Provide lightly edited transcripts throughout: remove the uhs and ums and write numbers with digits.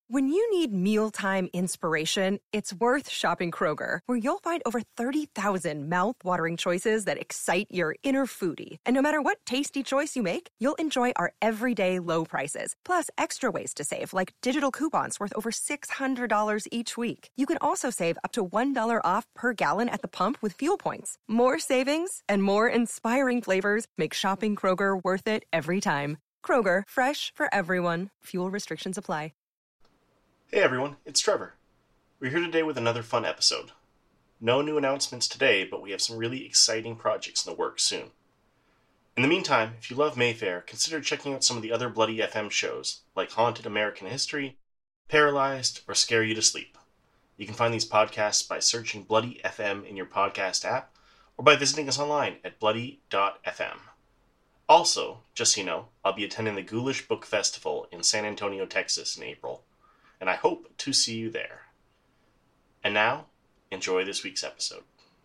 When you need mealtime inspiration, it's worth shopping Kroger, where you'll find over 30,000 mouth-watering choices that excite your inner foodie. And no matter what tasty choice you make, you'll enjoy our everyday low prices, plus extra ways to save, like digital coupons worth over $600 each week. You can also save up to $1 off per gallon at the pump with fuel points. More savings and more inspiring flavors make shopping Kroger worth it every time. Kroger, fresh for everyone. Fuel restrictions apply. Hey everyone, it's Trevor. We're here today with another fun episode. No new announcements today, but we have some really exciting projects in the works soon. In the meantime, if you love Mayfair, consider checking out some of the other Bloody FM shows, like Haunted American History, Paralyzed, or Scare You to Sleep. You can find these podcasts by searching Bloody FM in your podcast app, or by visiting us online at bloody.fm. Also, just so you know, I'll be attending the Ghoulish Book Festival in San Antonio, Texas in April, and I hope to see you there. And now, enjoy this week's episode.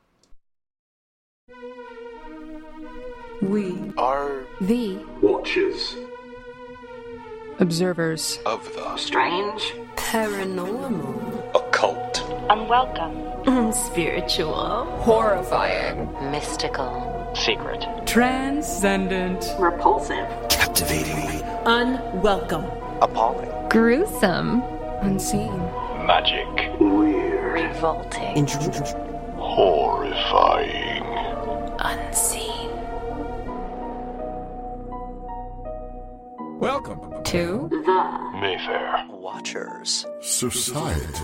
We are the Watchers, observers of the strange, paranormal, occult, unwelcome, spiritual, horrifying, mystical, secret, transcendent, repulsive, captivating, unwelcome, appalling, gruesome, unseen, magic, weird, revolting, horrifying, unseen. Welcome to the Mayfair Watchers Society.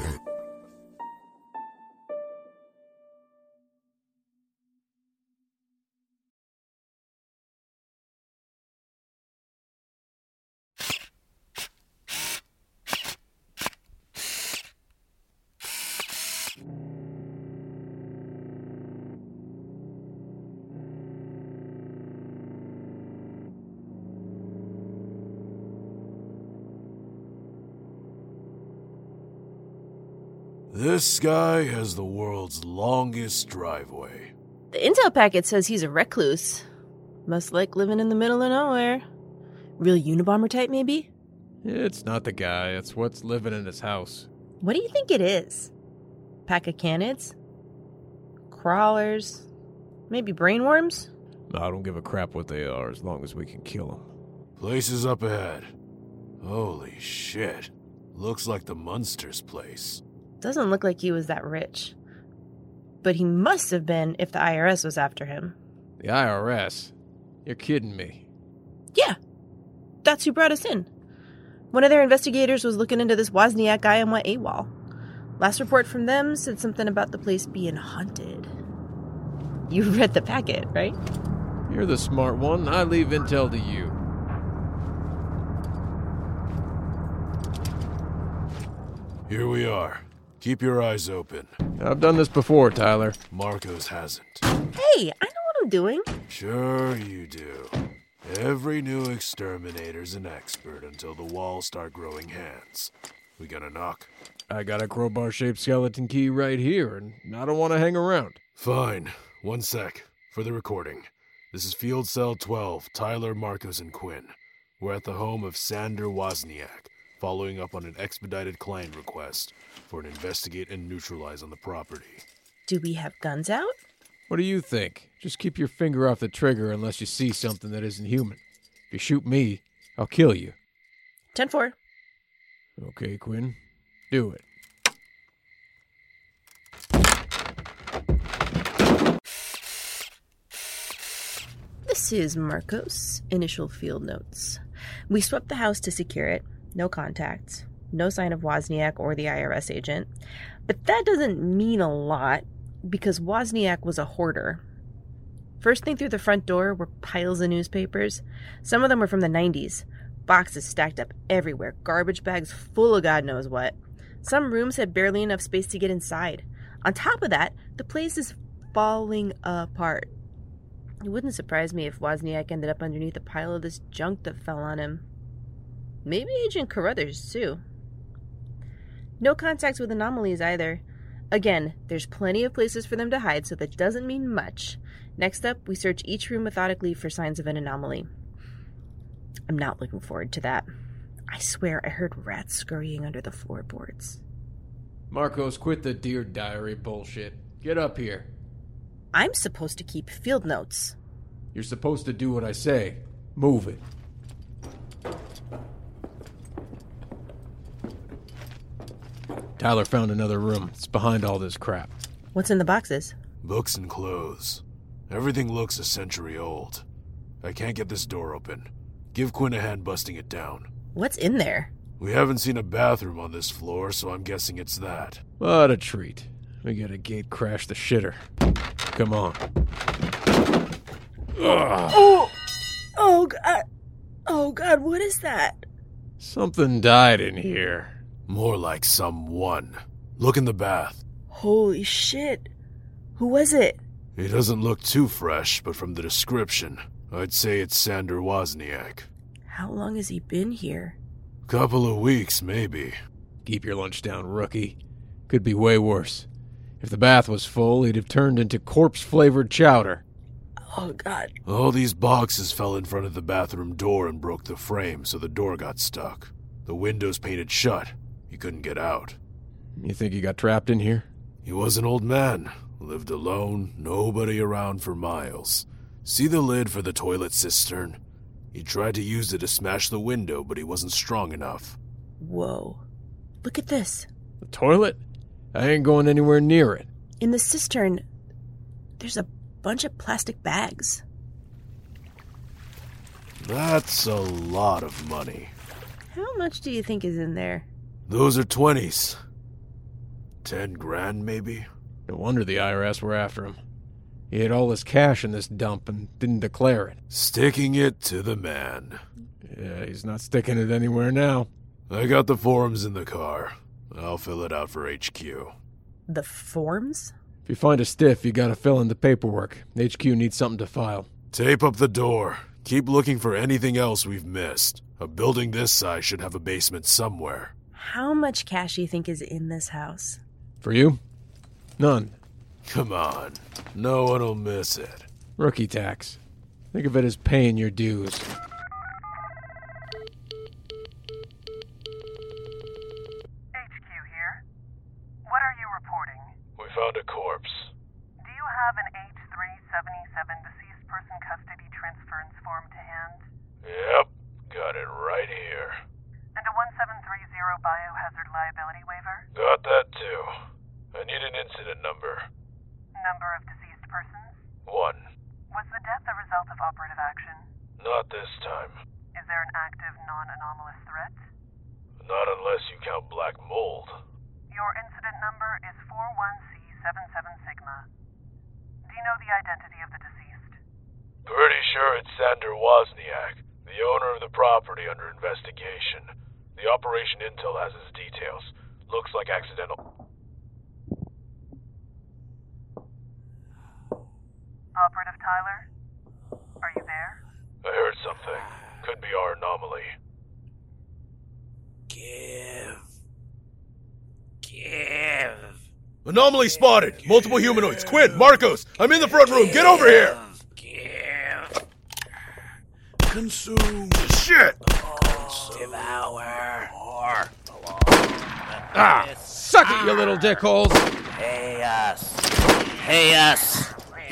This guy has the world's longest driveway. The intel packet says he's a recluse. Must like living in the middle of nowhere. Real Unabomber type, maybe? It's not the guy, it's what's living in his house. What do you think it is? Pack of canids? Crawlers? Maybe brainworms? I don't give a crap what they are as long as we can kill them. Place is up ahead. Holy shit. Looks like the Munsters' place. Doesn't look like he was that rich. But he must have been if the IRS was after him. The IRS? You're kidding me. Yeah. That's who brought us in. One of their investigators was looking into this Wozniak guy and went AWOL. Last report from them said something about the place being haunted. You read the packet, right? You're the smart one. I leave intel to you. Here we are. Keep your eyes open. I've done this before, Tyler. Marcos hasn't. Hey, I know what I'm doing. Sure you do. Every new exterminator's an expert until the walls start growing hands. We gonna knock? I got a crowbar-shaped skeleton key right here, and I don't want to hang around. Fine. 1 sec. For the recording. This is Field Cell 12, Tyler, Marcos, and Quinn. We're at the home of Sander Wozniak, following up on an expedited client request for an investigate and neutralize on the property. Do we have guns out? What do you think? Just keep your finger off the trigger unless you see something that isn't human. If you shoot me, I'll kill you. 10-4. Okay, Quinn. Do it. This is Marcos. Initial field notes. We swept the house to secure it. No contacts. No sign of Wozniak or the IRS agent. But that doesn't mean a lot, because Wozniak was a hoarder. First thing through the front door were piles of newspapers. Some of them were from the 90s. Boxes stacked up everywhere. Garbage bags full of God knows what. Some rooms had barely enough space to get inside. On top of that, the place is falling apart. It wouldn't surprise me if Wozniak ended up underneath a pile of this junk that fell on him. Maybe Agent Carruthers, too. No contacts with anomalies either. Again, there's plenty of places for them to hide, so that doesn't mean much. Next up, we search each room methodically for signs of an anomaly. I'm not looking forward to that. I swear I heard rats scurrying under the floorboards. Marcos, quit the Dear Diary bullshit. Get up here. I'm supposed to keep field notes. You're supposed to do what I say. Move it. Tyler found another room. It's behind all this crap. What's in the boxes? Books and clothes. Everything looks a century old. I can't get this door open. Give Quinn a hand busting it down. What's in there? We haven't seen a bathroom on this floor, so I'm guessing it's that. What a treat. We gotta gate crash the shitter. Come on. Ugh. Oh God, what is that? Something died in here. More like someone. Look in the bath. Holy shit. Who was it? He doesn't look too fresh, but from the description, I'd say it's Sander Wozniak. How long has he been here? Couple of weeks, maybe. Keep your lunch down, rookie. Could be way worse. If the bath was full, he'd have turned into corpse-flavored chowder. Oh, God. All these boxes fell in front of the bathroom door and broke the frame, so the door got stuck. The windows painted shut. He couldn't get out. You think he got trapped in here? He was an old man. Lived alone, nobody around for miles. See the lid for the toilet cistern? He tried to use it to smash the window, but he wasn't strong enough. Whoa. Look at this. The toilet? I ain't going anywhere near it. In the cistern, there's a bunch of plastic bags. That's a lot of money. How much do you think is in there? Those are 20s. 10 grand, maybe? No wonder the IRS were after him. He had all his cash in this dump and didn't declare it. Sticking it to the man. Yeah, he's not sticking it anywhere now. I got the forms in the car. I'll fill it out for HQ. The forms? If you find a stiff, you gotta fill in the paperwork. HQ needs something to file. Tape up the door. Keep looking for anything else we've missed. A building this size should have a basement somewhere. How much cash do you think is in this house? For you? None. Come on. No one will miss it. Rookie tax. Think of it as paying your dues. HQ here. What are you reporting? We found a corpse. Do you have an H377 deceased person custody transference form to hand? Yep. Got it right here. And a 1730 biohazard liability waiver? Got that too. I need an incident number. Number of deceased persons? 1. Was the death a result of operative action? Not this time. Is there an active non-anomalous threat? Not unless you count black mold. Your incident number is 41C77 Sigma. Do you know the identity of the deceased? Pretty sure it's Sander Wozniak, the owner of the property under investigation. The operation intel has his details. Looks like accidental. Operative Tyler? Are you there? I heard something. Could be our anomaly. Give. Anomaly spotted! Multiple humanoids! Quinn! Marcos! I'm in the front room! Get over here! Give. Consume. Shit! Devour. Suck it, you little dickholes! Pay us. Pay us.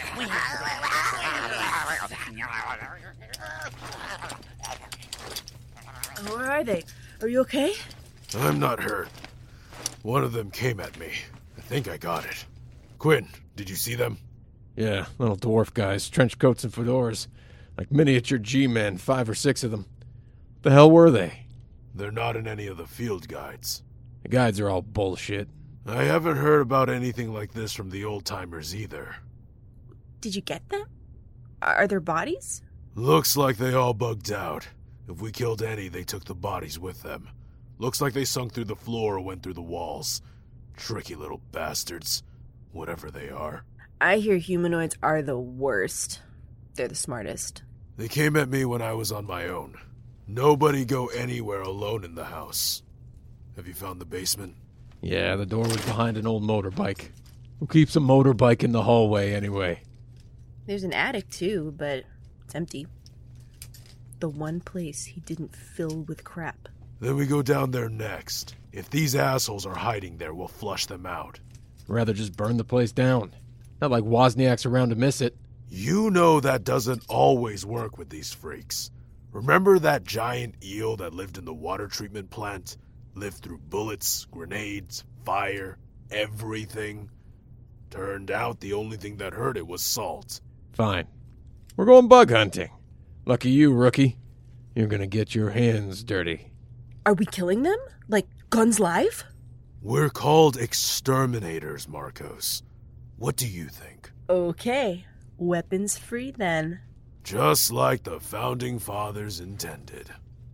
Where are they? Are you okay? I'm not hurt. One of them came at me. I think I got it. Quinn, did you see them? Yeah, little dwarf guys, trench coats and fedoras. Like miniature G-men, 5 or 6 of them. What the hell were they? They're not in any of the field guides. The guides are all bullshit. I haven't heard about anything like this from the old-timers either. Did you get them? Are there bodies? Looks like they all bugged out. If we killed any, they took the bodies with them. Looks like they sunk through the floor or went through the walls. Tricky little bastards. Whatever they are. I hear humanoids are the worst. They're the smartest. They came at me when I was on my own. Nobody go anywhere alone in the house. Have you found the basement? Yeah, the door was behind an old motorbike. Who keeps a motorbike in the hallway anyway? There's an attic too, but it's empty. The one place he didn't fill with crap. Then we go down there next. If these assholes are hiding there, we'll flush them out. Rather just burn the place down. Not like Wozniak's around to miss it. You know that doesn't always work with these freaks. Remember that giant eel that lived in the water treatment plant? Lived through bullets, grenades, fire, everything? Turned out the only thing that hurt it was salt. Fine. We're going bug hunting. Lucky you, rookie. You're gonna get your hands dirty. Are we killing them? Like, guns live? We're called exterminators, Marcos. What do you think? Okay. Weapons free then. Just like the Founding Fathers intended.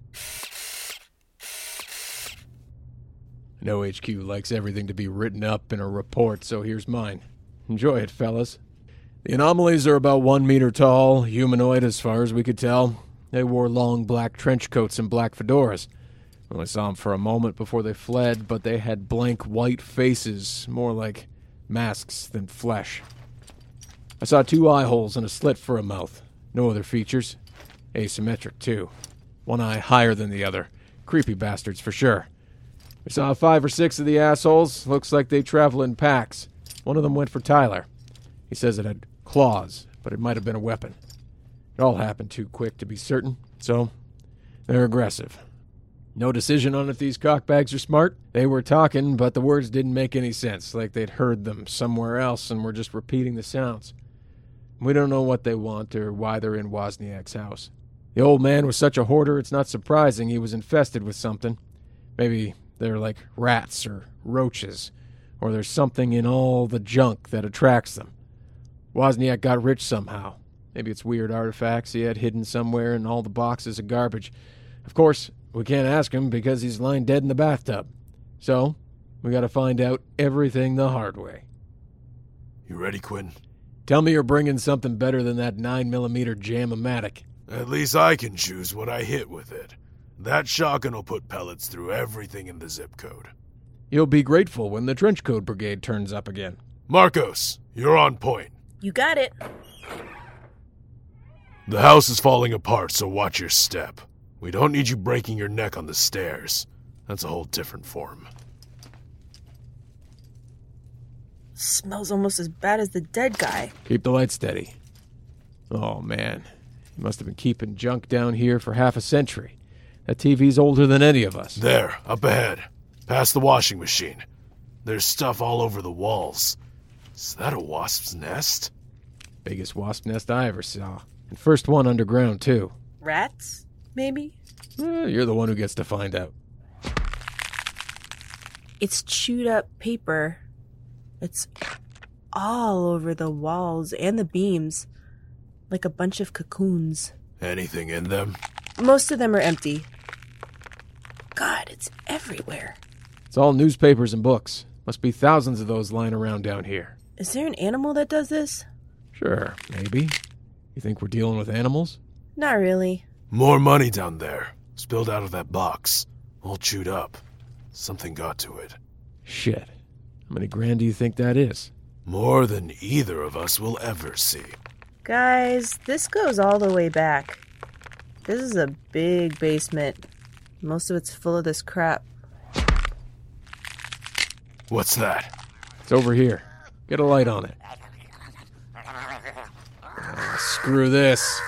I know HQ likes everything to be written up in a report, so here's mine. Enjoy it, fellas. The anomalies are about 1 meter tall, humanoid as far as we could tell. They wore long black trench coats and black fedoras. I only saw them for a moment before they fled, but they had blank white faces, more like masks than flesh. I saw 2 eye holes and a slit for a mouth. No other features. Asymmetric, too. One eye higher than the other. Creepy bastards, for sure. We saw 5 or 6 of the assholes. Looks like they travel in packs. One of them went for Tyler. He says it had claws, but it might have been a weapon. It all happened too quick to be certain, so they're aggressive. No decision on if these cockbags are smart. They were talking, but the words didn't make any sense, like they'd heard them somewhere else and were just repeating the sounds. We don't know what they want or why they're in Wozniak's house. The old man was such a hoarder, it's not surprising he was infested with something. Maybe they're like rats or roaches, or there's something in all the junk that attracts them. Wozniak got rich somehow. Maybe it's weird artifacts he had hidden somewhere in all the boxes of garbage. Of course, we can't ask him because he's lying dead in the bathtub. So, we gotta find out everything the hard way. You ready, Quinn? Tell me you're bringing something better than that 9mm Jam-O-Matic. At least I can choose what I hit with it. That shotgun will put pellets through everything in the zip code. You'll be grateful when the trench coat brigade turns up again. Marcos, you're on point. You got it. The house is falling apart, so watch your step. We don't need you breaking your neck on the stairs. That's a whole different form. Smells almost as bad as the dead guy. Keep the light steady. Oh, man. He must have been keeping junk down here for half a century. That TV's older than any of us. There, up ahead. Past the washing machine. There's stuff all over the walls. Is that a wasp's nest? Biggest wasp nest I ever saw. And first one underground, too. Rats, maybe? You're the one who gets to find out. It's chewed up paper. It's all over the walls and the beams. Like a bunch of cocoons. Anything in them? Most of them are empty. God, it's everywhere. It's all newspapers and books. Must be thousands of those lying around down here. Is there an animal that does this? Sure, maybe. You think we're dealing with animals? Not really. More money down there. Spilled out of that box. All chewed up. Something got to it. Shit. How many grand do you think that is? More than either of us will ever see. Guys, this goes all the way back. This is a big basement. Most of it's full of this crap. What's that? It's over here. Get a light on it. Oh, screw this.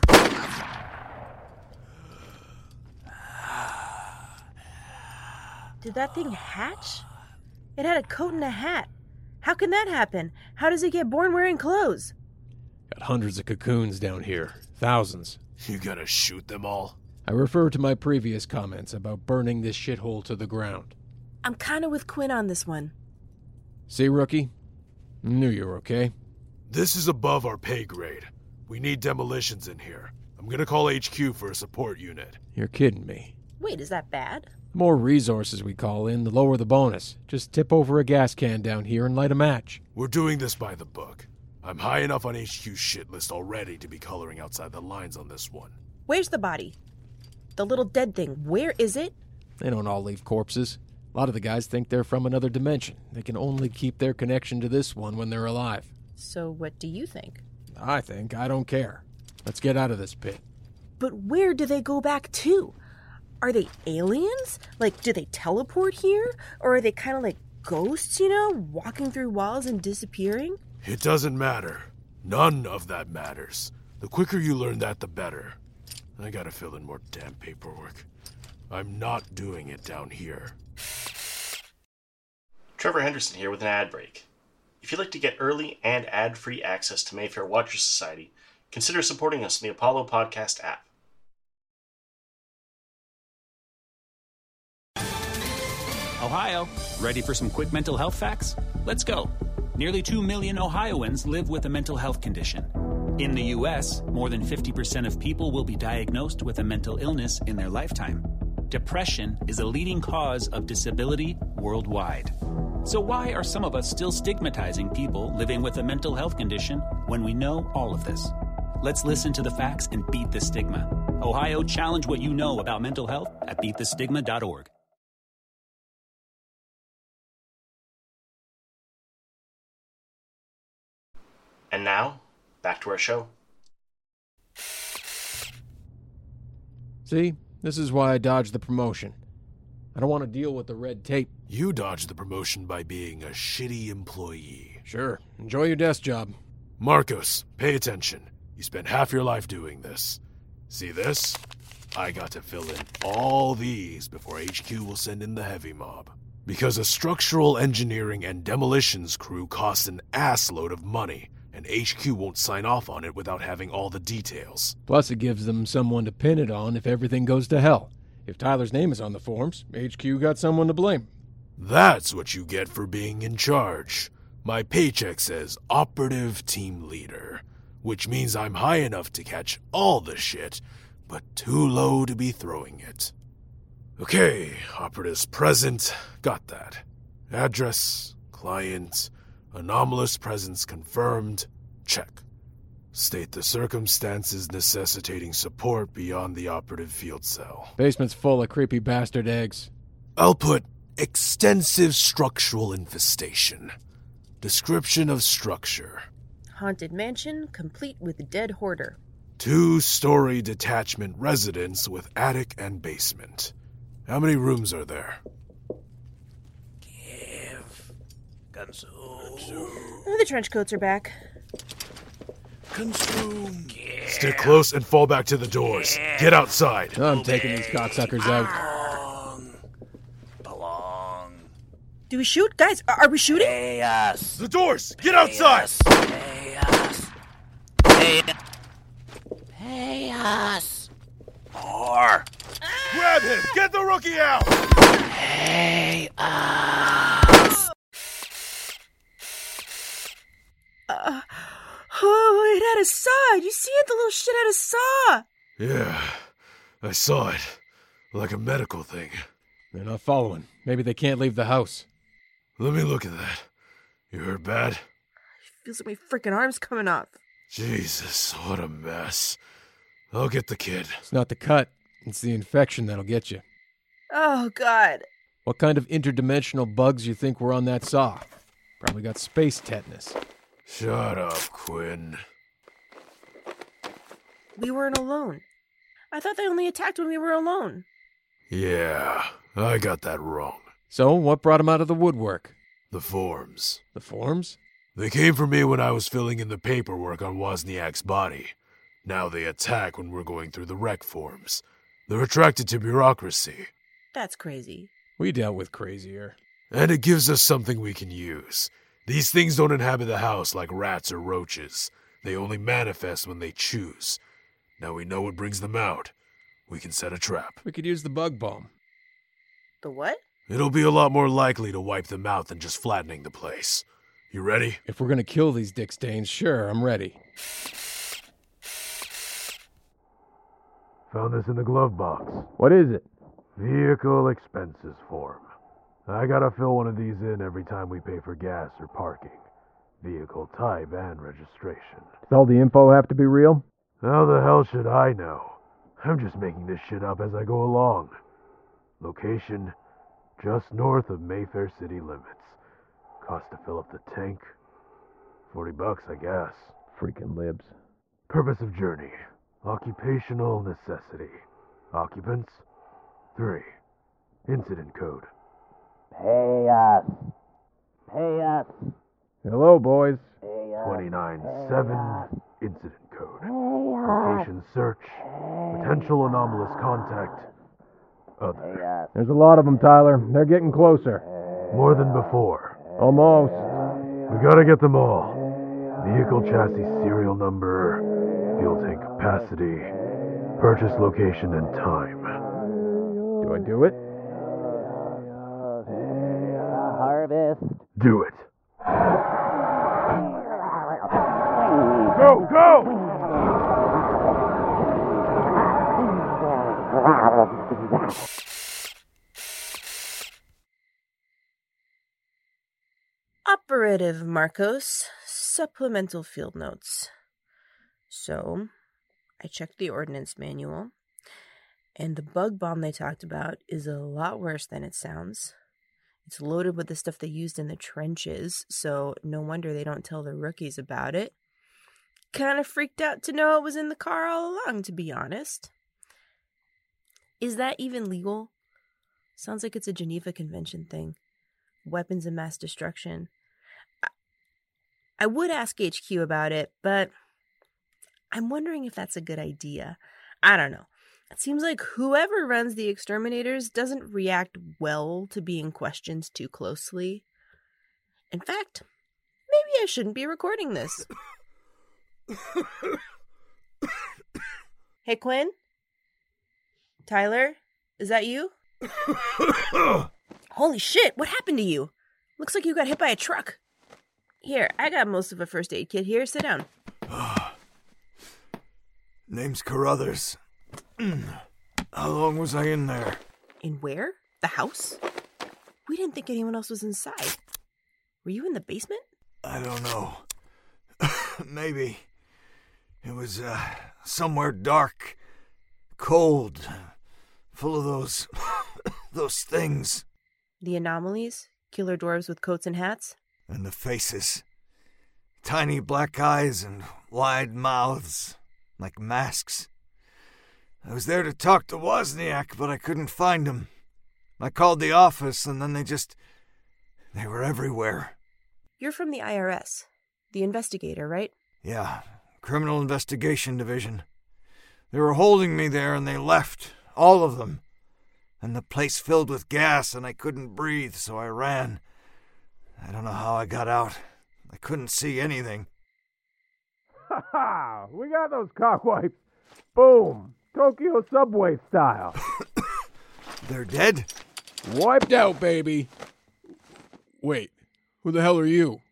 Did that thing hatch? It had a coat and a hat. How can that happen? How does it get born wearing clothes? Got hundreds of cocoons down here. Thousands. You gonna shoot them all? I refer to my previous comments about burning this shithole to the ground. I'm kind of with Quinn on this one. See, rookie? Knew you were okay. This is above our pay grade. We need demolitions in here. I'm gonna call HQ for a support unit. You're kidding me. Wait, is that bad? The more resources we call in, the lower the bonus. Just tip over a gas can down here and light a match. We're doing this by the book. I'm high enough on HQ's shit list already to be coloring outside the lines on this one. Where's the body? The little dead thing, where is it? They don't all leave corpses. A lot of the guys think they're from another dimension. They can only keep their connection to this one when they're alive. So what do you think? I think I don't care. Let's get out of this pit. But where do they go back to? Are they aliens? Like, do they teleport here? Or are they kind of like ghosts, walking through walls and disappearing? It doesn't matter. None of that matters. The quicker you learn that, the better. I gotta fill in more damn paperwork. I'm not doing it down here. Trevor Henderson here with an ad break. If you'd like to get early and ad-free access to Mayfair Watchers Society, consider supporting us in the Apollo Podcast app. Ohio, ready for some quick mental health facts? Let's go. Nearly 2 million Ohioans live with a mental health condition. In the U.S., more than 50% of people will be diagnosed with a mental illness in their lifetime. Depression is a leading cause of disability worldwide. So why are some of us still stigmatizing people living with a mental health condition when we know all of this? Let's listen to the facts and beat the stigma. Ohio, challenge what you know about mental health at beatthestigma.org. And now, back to our show. See, this is why I dodged the promotion. I don't want to deal with the red tape. You dodged the promotion by being a shitty employee. Sure, enjoy your desk job. Marcos, pay attention. You spent half your life doing this. See this? I got to fill in all these before HQ will send in the heavy mob. Because a structural engineering and demolitions crew costs an assload of money, and HQ won't sign off on it without having all the details. Plus, it gives them someone to pin it on if everything goes to hell. If Tyler's name is on the forms, HQ got someone to blame. That's what you get for being in charge. My paycheck says Operative Team Leader, which means I'm high enough to catch all the shit, but too low to be throwing it. Okay, operatives present, got that. Address, client, anomalous presence confirmed, check. State the circumstances necessitating support beyond the operative field cell. Basement's full of creepy bastard eggs. I'll put extensive structural infestation. Description of structure. Haunted mansion, complete with dead hoarder. 2-story detachment residence with attic and basement. How many rooms are there? Consume. Oh, the trench coats are back. Consume. Stick close and fall back to the doors. Get outside. I'm taking these cocksuckers out. Belong. Do we shoot? Guys, are we shooting? Pay us. The doors! Get outside! Pay us. Pay us. More. Grab him! Get the rookie out! Pay us. Oh, it had a saw. You see it? The little shit had a saw. Yeah, I saw it. Like a medical thing. They're not following. Maybe they can't leave the house. Let me look at that. You hurt bad? Feels like my freaking arm's coming off. Jesus, what a mess. I'll get the kid. It's not the cut. It's the infection that'll get you. Oh, God. What kind of interdimensional bugs you think were on that saw? Probably got space tetanus. Shut up, Quinn. We weren't alone. I thought they only attacked when we were alone. Yeah, I got that wrong. So, what brought him out of the woodwork? The forms. The forms? They came for me when I was filling in the paperwork on Wozniak's body. Now they attack when we're going through the rec forms. They're attracted to bureaucracy. That's crazy. We dealt with crazier. And it gives us something we can use. These things don't inhabit the house like rats or roaches. They only manifest when they choose. Now we know what brings them out. We can set a trap. We could use the bug bomb. The what? It'll be a lot more likely to wipe them out than just flattening the place. You ready? If we're gonna kill these dick stains, sure, I'm ready. Found this in the glove box. What is it? Vehicle expenses form. I gotta fill one of these in every time we pay for gas or parking. Vehicle type and registration. Does all the info have to be real? How the hell should I know? I'm just making this shit up as I go along. Location, just north of Mayfair city limits. Cost to fill up the tank, $40, I guess. Freaking libs. Purpose of journey, occupational necessity. Occupants, 3. Incident code. Pay us. Pay us. Hello, boys. 29-7. Incident code. Location search. Potential anomalous contact. Other. There's a lot of them, Tyler. They're getting closer. More than before. Almost. We gotta get them all. Vehicle chassis serial number, fuel tank capacity, purchase location and time. Do I do it? Harvest. Do it. Go, go! Operative Marcos, supplemental field notes. So, I checked the ordnance manual, and the bug bomb they talked about is a lot worse than it sounds. It's loaded with the stuff they used in the trenches, so no wonder they don't tell the rookies about it. Kind of freaked out to know it was in the car all along, to be honest. Is that even legal? Sounds like it's a Geneva Convention thing. Weapons of mass destruction. I would ask HQ about it, but I'm wondering if that's a good idea. I don't know. It seems like whoever runs the exterminators doesn't react well to being questioned too closely. In fact, maybe I shouldn't be recording this. Hey, Quinn? Tyler? Is that you? Holy shit, what happened to you? Looks like you got hit by a truck. Here, I got most of a first aid kit here. Sit down. Name's Carruthers. How long was I in there? In where? The house? We didn't think anyone else was inside. Were you in the basement? I don't know. Maybe. It was, somewhere dark, cold, full of those things. The anomalies? Killer dwarves with coats and hats? And the faces. Tiny black eyes and wide mouths, like masks. I was there to talk to Wozniak, but I couldn't find him. I called the office, and then they were everywhere. You're from the IRS. The investigator, right? Yeah, Criminal Investigation Division. They were holding me there, and they left. All of them. And the place filled with gas, and I couldn't breathe, so I ran. I don't know how I got out. I couldn't see anything. Ha ha! We got those cockwipes. Boom! Tokyo subway style. They're dead? Wiped out, baby. Wait, who the hell are you?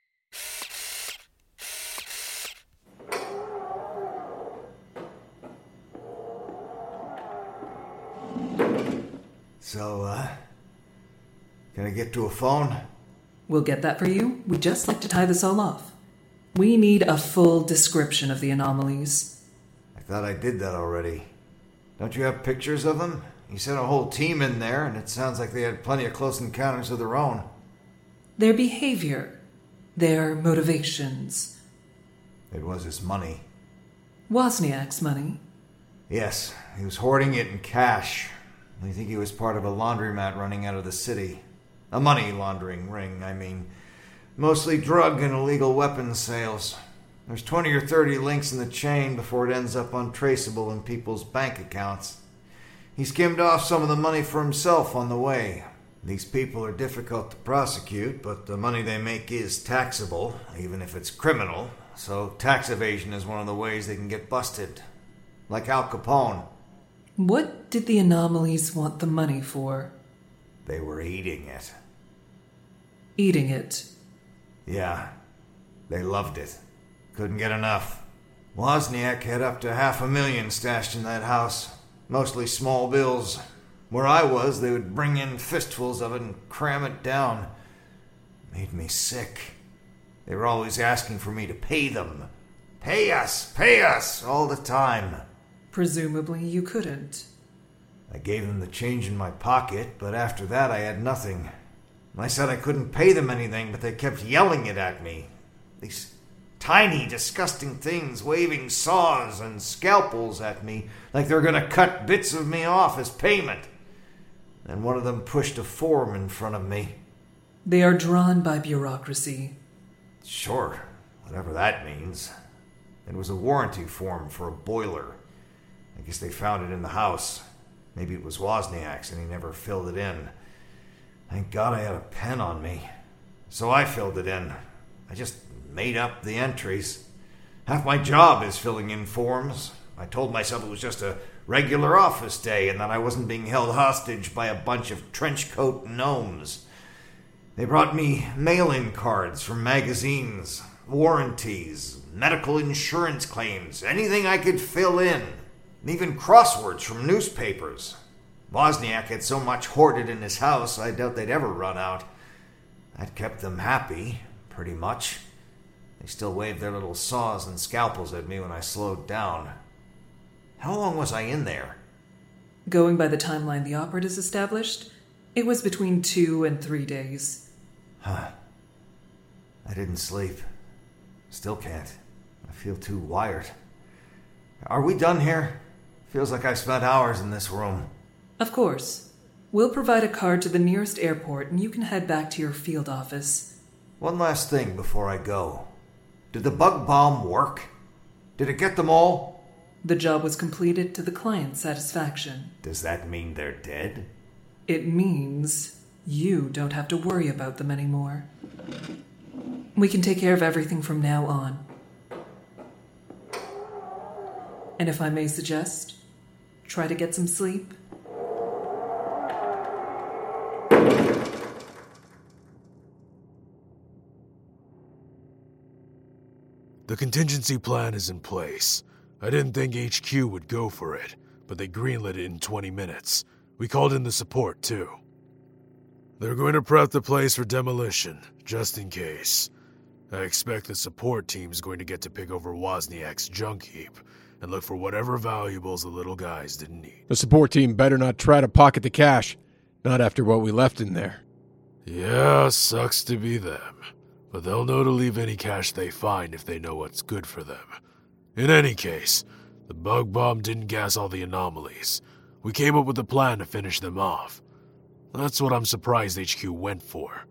So, can I get to a phone? We'll get that for you. We'd just like to tie this all off. We need a full description of the anomalies. I thought I did that already. Don't you have pictures of them? You sent a whole team in there, and it sounds like they had plenty of close encounters of their own. Their behavior. Their motivations. It was his money. Wozniak's money? Yes, he was hoarding it in cash. I think he was part of a laundromat running out of the city. A money laundering ring, I mean. Mostly drug and illegal weapons sales. There's 20 or 30 links in the chain before it ends up untraceable in people's bank accounts. He skimmed off some of the money for himself on the way. These people are difficult to prosecute, but the money they make is taxable, even if it's criminal. So tax evasion is one of the ways they can get busted. Like Al Capone. What did the anomalies want the money for? They were eating it. Eating it? Yeah. They loved it. Couldn't get enough. Wozniak had up to $500,000 stashed in that house. Mostly small bills. Where I was, they would bring in fistfuls of it and cram it down. Made me sick. They were always asking for me to pay them. Pay us, all the time. Presumably you couldn't. I gave them the change in my pocket, but after that I had nothing. I said I couldn't pay them anything, but they kept yelling it at me. These tiny, disgusting things waving saws and scalpels at me like they're going to cut bits of me off as payment. and one of them pushed a form in front of me. They are drawn by bureaucracy. Sure, whatever that means. It was a warranty form for a boiler. I guess they found it in the house. Maybe it was Wozniak's and he never filled it in. Thank God I had a pen on me. So I filled it in. I just made up the entries. Half my job is filling in forms. I told myself it was just a regular office day and that I wasn't being held hostage by a bunch of trenchcoat gnomes. They brought me mail-in cards from magazines, warranties, medical insurance claims, anything I could fill in, and even crosswords from newspapers. Wozniak had so much hoarded in his house, I doubt they'd ever run out. That kept them happy, pretty much. They still waved their little saws and scalpels at me when I slowed down. How long was I in there? Going by the timeline the operatives established, it was between 2 and 3 days. Huh. I didn't sleep. Still can't. I feel too wired. Are we done here? Feels like I've spent hours in this room. Of course. We'll provide a card to the nearest airport and you can head back to your field office. One last thing before I go. Did the bug bomb work? Did it get them all? The job was completed to the client's satisfaction. Does that mean they're dead? It means you don't have to worry about them anymore. We can take care of everything from now on. And if I may suggest, try to get some sleep. The contingency plan is in place. I didn't think HQ would go for it, but they greenlit it in 20 minutes. We called in the support, too. They're going to prep the place for demolition, just in case. I expect the support team's going to get to pick over Wozniak's junk heap and look for whatever valuables the little guys didn't need. The support team better not try to pocket the cash. Not after what we left in there. Yeah, sucks to be them. But they'll know to leave any cash they find if they know what's good for them. In any case, the bug bomb didn't gas all the anomalies. We came up with a plan to finish them off. That's what I'm surprised HQ went for.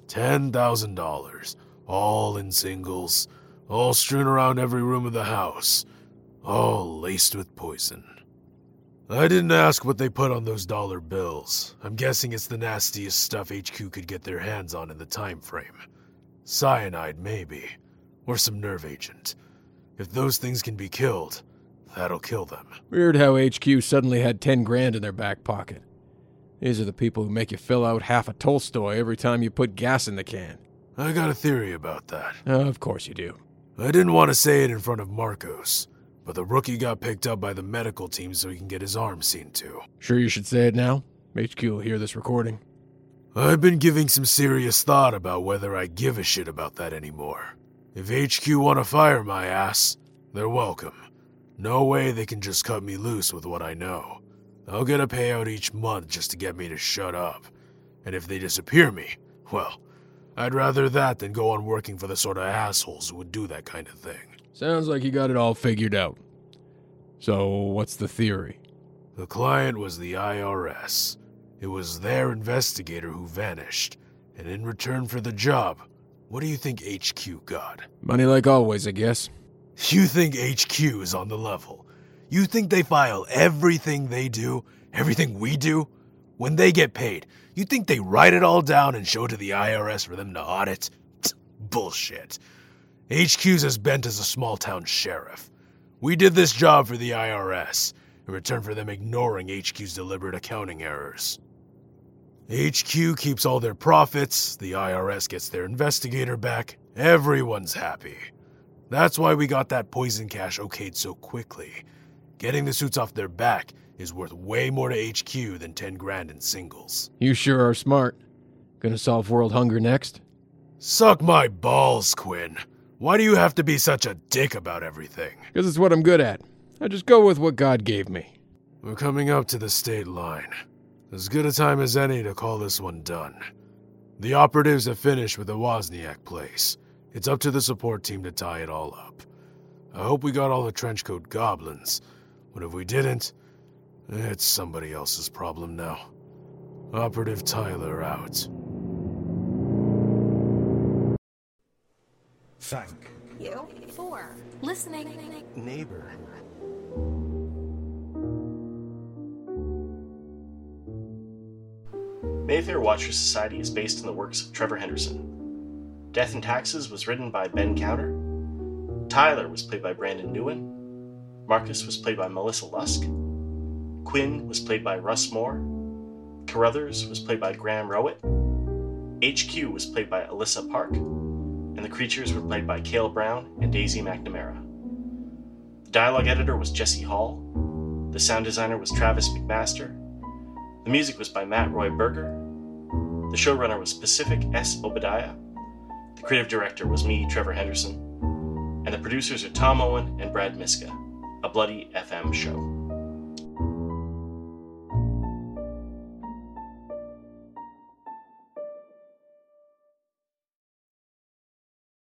$10,000. All in singles. All strewn around every room of the house. All laced with poison. I didn't ask what they put on those dollar bills. I'm guessing it's the nastiest stuff HQ could get their hands on in the time frame. Cyanide, maybe. Or some nerve agent. If those things can be killed, that'll kill them. Weird how HQ suddenly had 10 grand in their back pocket. These are the people who make you fill out half a Tolstoy every time you put gas in the can. I got a theory about that. Of course you do. I didn't want to say it in front of Marcos, but the rookie got picked up by the medical team so he can get his arm seen to. Sure you should say it now? HQ will hear this recording. I've been giving some serious thought about whether I give a shit about that anymore. If HQ want to fire my ass, they're welcome. No way they can just cut me loose with what I know. I'll get a payout each month just to get me to shut up. And if they disappear me, well, I'd rather that than go on working for the sort of assholes who would do that kind of thing. Sounds like you got it all figured out. So, what's the theory? The client was the IRS. It was their investigator who vanished. And in return for the job, what do you think HQ got? Money like always, I guess. You think HQ is on the level? You think they file everything they do, everything we do? When they get paid, you think they write it all down and show it to the IRS for them to audit? Bullshit. HQ's as bent as a small-town sheriff. We did this job for the IRS, in return for them ignoring HQ's deliberate accounting errors. HQ keeps all their profits, the IRS gets their investigator back, everyone's happy. That's why we got that poison cash okayed so quickly. Getting the suits off their back is worth way more to HQ than 10 grand in singles. You sure are smart. Gonna solve world hunger next? Suck my balls, Quinn. Why do you have to be such a dick about everything? Because it's what I'm good at. I just go with what God gave me. We're coming up to the state line. As good a time as any to call this one done. The operatives have finished with the Wozniak place. It's up to the support team to tie it all up. I hope we got all the trenchcoat goblins, but if we didn't, it's somebody else's problem now. Operative Tyler out. Thank You? 4. Listening. neighbor. Mayfair Watcher Society is based on the works of Trevor Henderson. Death and Taxes was written by Ben Counter. Tyler was played by Brandon Newen. Marcus was played by Melissa Lusk. Quinn was played by Russ Moore. Carruthers was played by Graham Rowett. HQ was played by Alyssa Park. And the creatures were played by Cale Brown and Daisy McNamara. The dialogue editor was Jesse Hall. The sound designer was Travis McMaster. The music was by Matt Roy Berger. The showrunner was Pacific S. Obadiah. The creative director was me, Trevor Henderson. And the producers are Tom Owen and Brad Miska, a Bloody FM show.